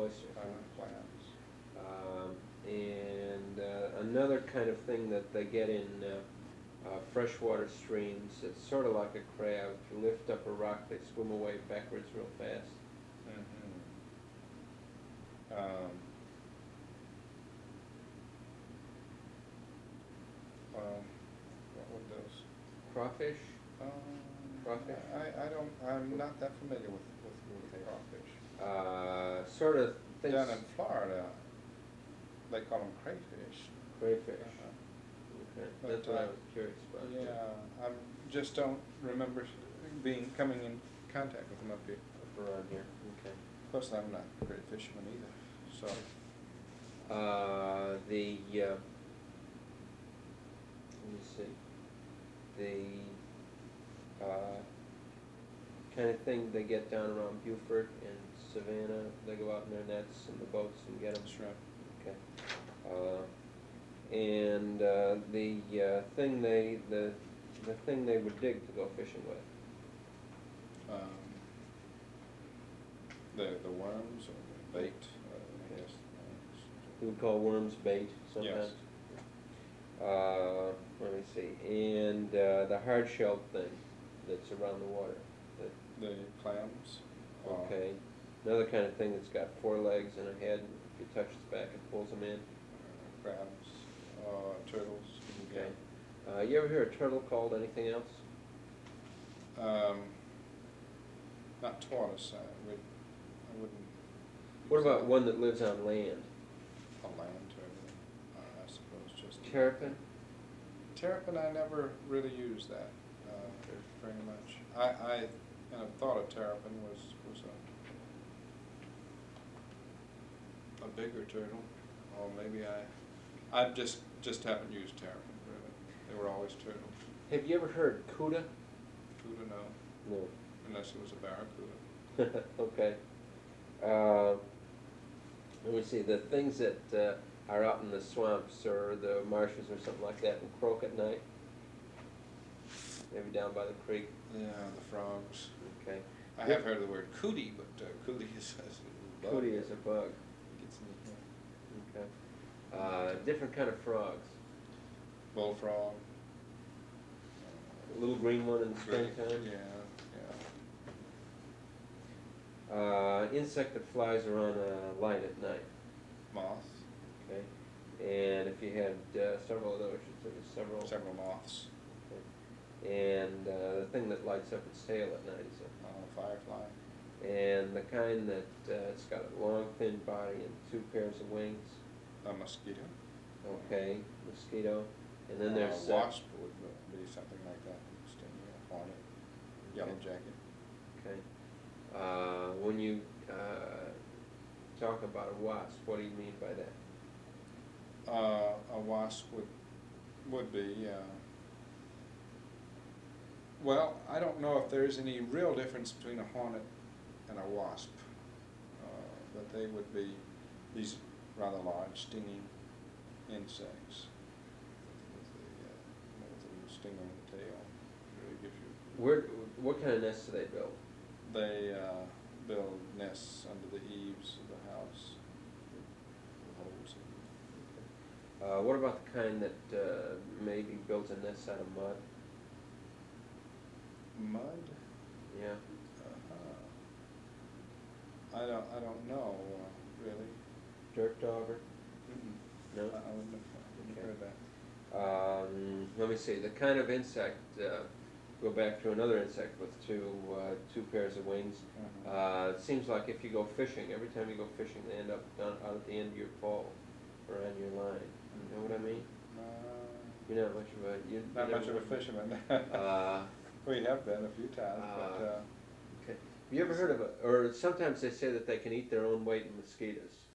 oyster. clams. And another kind of thing that they get in freshwater streams, it's sort of like a crab. If you lift up a rock, they swim away backwards real fast. Mm-hmm. What would those? Crawfish? Um, Crawfish? I'm not that familiar with crawfish. Sort of things. Down in Florida, they call them crayfish. Crayfish. Okay, But, that's what I was curious about. Yeah, I just don't remember coming in contact with them up here. Up around here. Okay. Of course, I'm not a great fisherman either, so. Let me see. The kind of thing they get down around Beaufort and Savannah, they go out in their nets and the boats and get them. Shrimp. Okay. And the thing they would dig to go fishing with. The worms or the bait, I guess. We would call worms bait sometimes. Yes. Let me see. And the hard-shelled thing that's around the water. The clams. Okay. Another kind of thing that's got 4 legs and a head. If you touch its back, it pulls them in. Crabs, turtles. Okay. You ever hear a turtle called anything else? Not tortoise. I wouldn't. What about one that lives on land? A land turtle, I suppose. Just Terrapin? Terrapin, I never really used that very much. I kind of thought a terrapin was a bigger turtle, or maybe I just haven't used terrapin really. They were always turtles. Have you ever heard cuda? Cuda, no. No. Unless it was a barracuda. Okay. Let me see. The things that are out in the swamps or the marshes or something like that and croak at night. Maybe down by the creek. Yeah, the frogs. Okay. I have heard the word cootie, but cootie is a bug. Cootie is a bug. Gets in the Okay. Different kind of frogs. bullfrog. A little green one in the springtime. Yeah. Insect that flies around a light at night. Moth. Okay. And if you had several of those, there was Several moths. Okay. And the thing that lights up its tail at night is Firefly. and the kind that it's got a long, thin body and 2 pairs of wings. A mosquito. Okay, mosquito. And then there's wasp would be something like that. Stinging, a hornet. Yellow jacket. Okay. When you talk about a wasp, what do you mean by that? A wasp would be. Well, I don't know if there's any real difference between a hornet and a wasp, but they would be these rather large stinging insects with a little sting on the tail. Really gives you. What kind of nests do they build? They build nests under the eaves of the house with holes in them. What about the kind that maybe builds a nest out of mud? Mud? Yeah. I don't know really. Dirt dauber? Mm-mm. No? I wouldn't have Okay. heard that. Let me see. The kind of insect. Go back to another insect with 2 pairs of wings. It seems like if you go fishing, every time you go fishing, they end up out at the end of your pole or on your line. You know what I mean? You're not much of a Not much of a fisherman. We have been a few times, but okay. Have you ever heard of or sometimes they say that they can eat their own weight in mosquitoes.